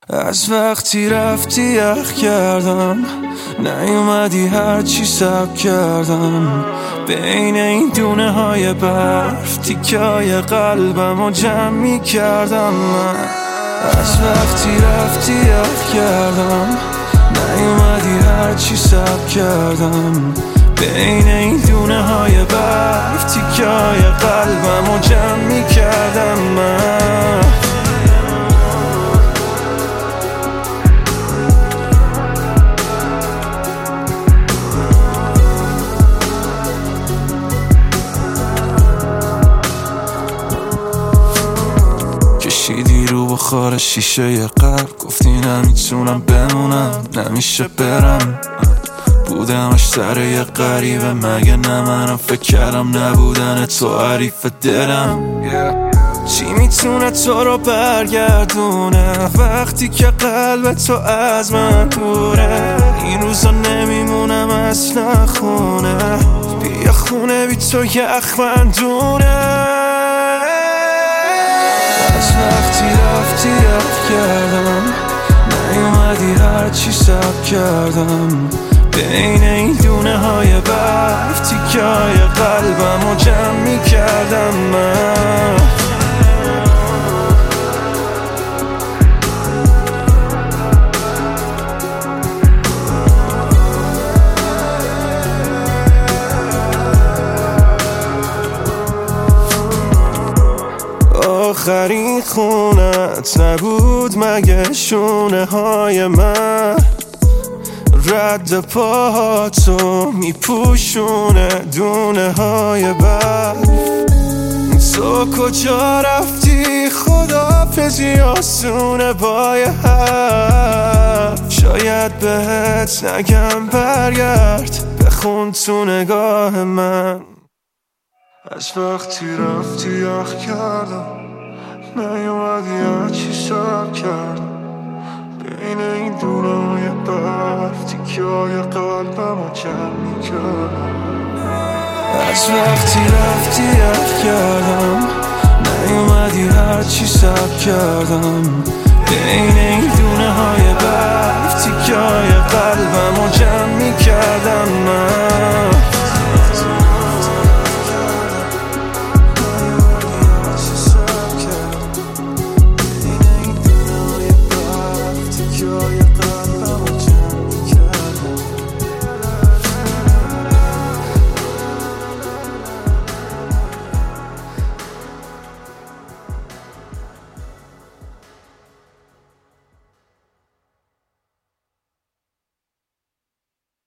از وقتی رفتی یخ کردم، نیومدی هرچی سب کردم. بین این دونه های برف تیکه های قلبم رو جمع می کردم. من از وقتی رفتی یخ کردم، نیومدی هرچی سب کردم. بین این دونه های برف تیکه های قلبم رو جمع می کردم. من کشیدی رو بخار شیشه ی قلب، گفتی نمیتونم بمونم، نمیشه برم. بودمش سر یه غریبه، مگه نه منم فکر کردم نبودن تو حریف دلم. چی میتونه تو رو برگردونه وقتی که قلب تو از من دوره؟ این روزا نمیمونم اصلا خونه، بیا خونه بی تو یخ من دونه. از وقتی رفتی یخ کردم، نیومدی هرچی سب کردم. بین این دونه های برف تیکه های قلبم رو جمع می کردم. من آخرین خونت نبود مگه شونه های من؟ رد پاهاتو میپوشونه دونه های برف. تو کجا رفتی؟ خداحافظی آسونه با یه حرف. شاید بهت نگم برگرد، بخون تو نگاه من. از وقتی رفتی یخ کردم، نیومدی هرچی سب کردم. بین این دونای برف تیکه های قلبم رو جمع می کردم. از وقتی رفتی یخ کردم، نیومدی هرچی سب کردم.